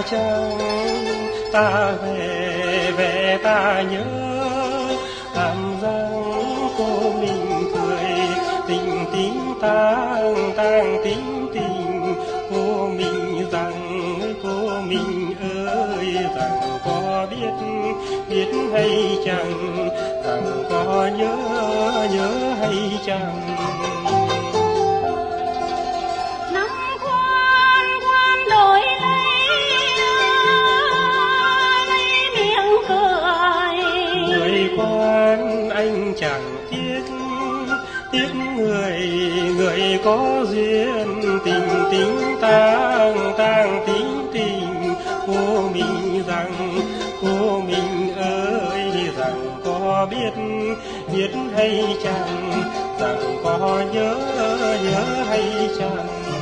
chăng ta về về ta nhớ, làm rằng cô mình cười tình tính tang tang tính tình. Cô mình rằng cô mình ơi, rằng có biết biết hay chẳng, rằng có nhớ nhớ hay chẳng. Quan anh chẳng tiếc tiếc người người có duyên, tình tính tang tang tính tình. Cô mình rằng cô mình ơi, rằng có biết biết hay chẳng, rằng có nhớ nhớ hay chẳng.